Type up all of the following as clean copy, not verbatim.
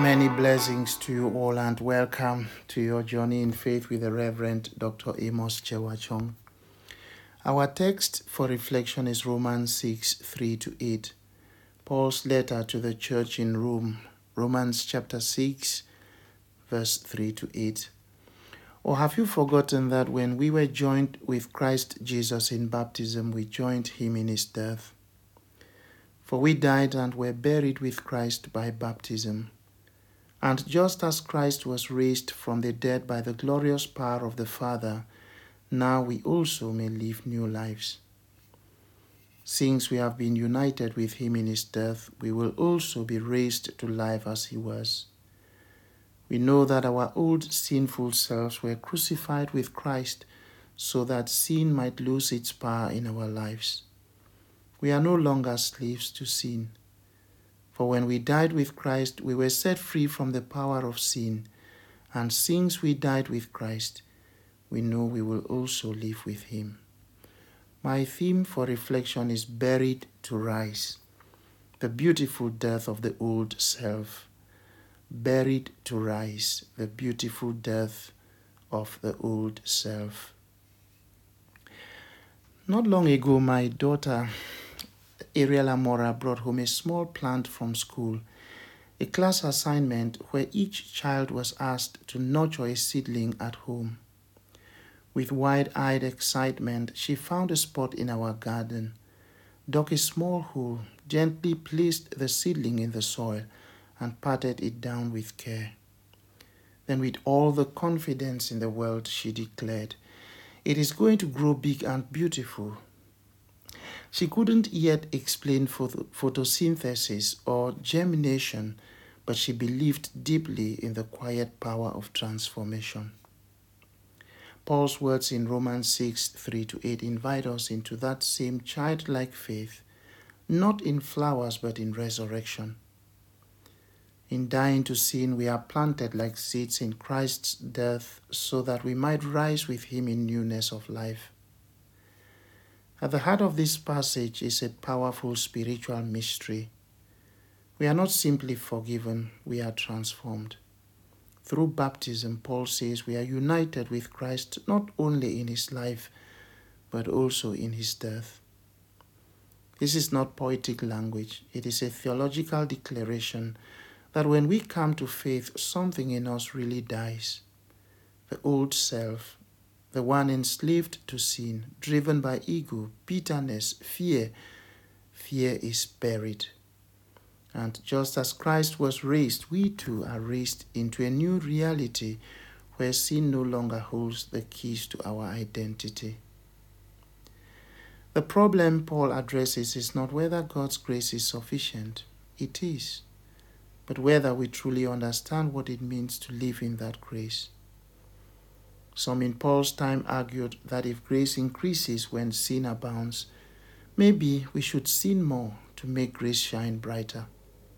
Many blessings to you all and welcome to your journey in faith with the Reverend Dr. Amos Chewachong. Our text for reflection is Romans 6:3-8, Paul's letter to the church in Rome, Romans chapter 6, verse 3-8. Or have you forgotten that when we were joined with Christ Jesus in baptism, we joined him in his death? For we died and were buried with Christ by baptism. And just as Christ was raised from the dead by the glorious power of the Father, now we also may live new lives. Since we have been united with him in his death, we will also be raised to life as he was. We know that our old sinful selves were crucified with Christ so that sin might lose its power in our lives. We are no longer slaves to sin. For when we died with Christ, we were set free from the power of sin, and since we died with Christ, we know we will also live with him. My theme for reflection is buried to rise, the beautiful death of the old self. Buried to rise, the beautiful death of the old self. Not long ago, my daughter Ariela Mora brought home a small plant from school, a class assignment where each child was asked to nurture a seedling at home. With wide-eyed excitement, she found a spot in our garden, dug a small hole, gently placed the seedling in the soil, and patted it down with care. Then with all the confidence in the world, she declared, "It is going to grow big and beautiful." She couldn't yet explain photosynthesis or germination, but she believed deeply in the quiet power of transformation. Paul's words in Romans 6:3-8 invite us into that same childlike faith, not in flowers but in resurrection. In dying to sin, we are planted like seeds in Christ's death so that we might rise with him in newness of life. At the heart of this passage is a powerful spiritual mystery. We are not simply forgiven, we are transformed. Through baptism, Paul says we are united with Christ not only in his life, but also in his death. This is not poetic language. It is a theological declaration that when we come to faith, something in us really dies. The old self, the one enslaved to sin, driven by ego, bitterness, fear is buried. And just as Christ was raised, we too are raised into a new reality where sin no longer holds the keys to our identity. The problem Paul addresses is not whether God's grace is sufficient. It is. But whether we truly understand what it means to live in that grace. Some in Paul's time argued that if grace increases when sin abounds, maybe we should sin more to make grace shine brighter.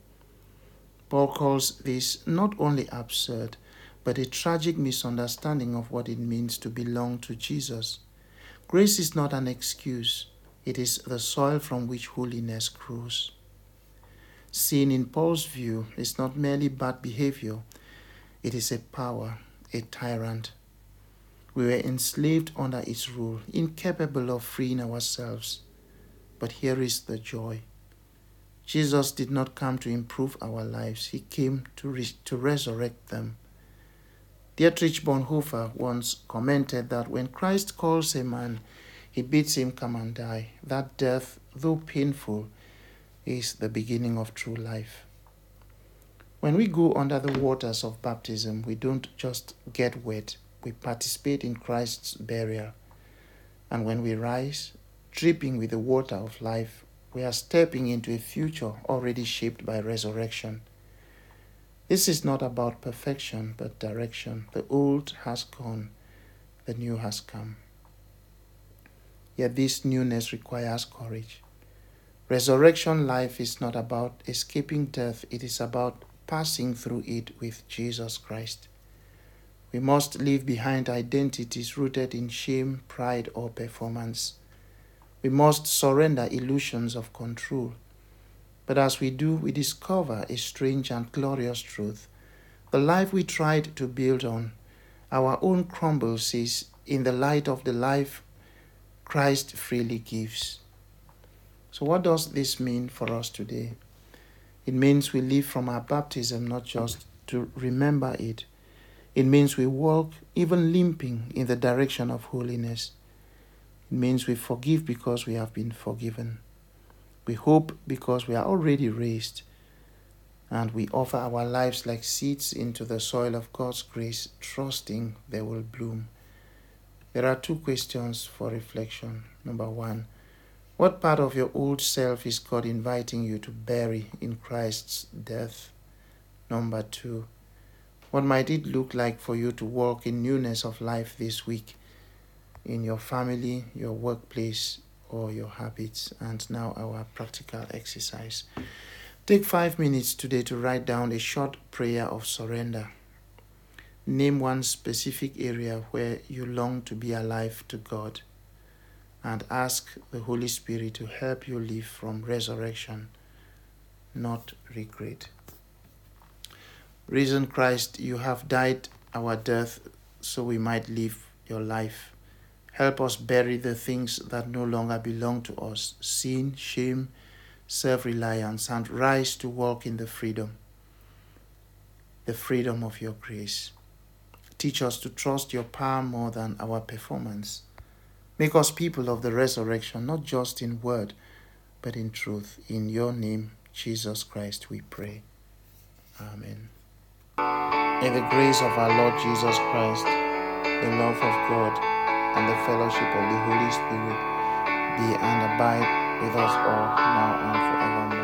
Paul calls this not only absurd, but a tragic misunderstanding of what it means to belong to Jesus. Grace is not an excuse. It is the soil from which holiness grows. Sin, in Paul's view, is not merely bad behavior. It is a power, a tyrant. We were enslaved under its rule, incapable of freeing ourselves. But here is the joy. Jesus did not come to improve our lives. He came to resurrect them. Dietrich Bonhoeffer once commented that when Christ calls a man, he bids him come and die. That death, though painful, is the beginning of true life. When we go under the waters of baptism, we don't just get wet. We participate in Christ's burial. And when we rise, dripping with the water of life, we are stepping into a future already shaped by resurrection. This is not about perfection, but direction. The old has gone, the new has come. Yet this newness requires courage. Resurrection life is not about escaping death, it is about passing through it with Jesus Christ. We must leave behind identities rooted in shame, pride, or performance. We must surrender illusions of control. But as we do, we discover a strange and glorious truth. The life we tried to build on our own crumbles is in the light of the life Christ freely gives. So what does this mean for us today? It means we live from our baptism not just to remember it. It means we walk, even limping, in the direction of holiness. It means we forgive because we have been forgiven. We hope because we are already raised. And we offer our lives like seeds into the soil of God's grace, trusting they will bloom. There are 2 questions for reflection. Number 1, what part of your old self is God inviting you to bury in Christ's death? Number 2, what might it look like for you to walk in newness of life this week in your family, your workplace, or your habits? And now our practical exercise. Take 5 minutes today to write down a short prayer of surrender. Name one specific area where you long to be alive to God, and ask the Holy Spirit to help you live from resurrection, not regret. Risen Christ, you have died our death so we might live your life. Help us bury the things that no longer belong to us, sin, shame, self-reliance, and rise to walk in the freedom of your grace. Teach us to trust your power more than our performance. Make us people of the resurrection, not just in word, but in truth. In your name, Jesus Christ, we pray. Amen. May the grace of our Lord Jesus Christ, the love of God, and the fellowship of the Holy Spirit be and abide with us all now and forevermore.